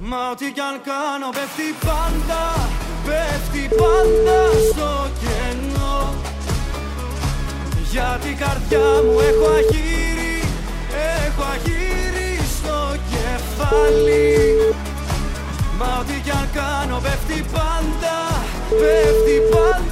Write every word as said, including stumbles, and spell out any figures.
Μα ό,τι κι αν κάνω πέφτει πάντα, πέφτει πάντα στο κενό. Για την καρδιά μου έχω αγύρι, έχω αγύρι στο κεφάλι. Μα ό,τι κι αν κάνω πέφτει πάντα, πέφτει πάντα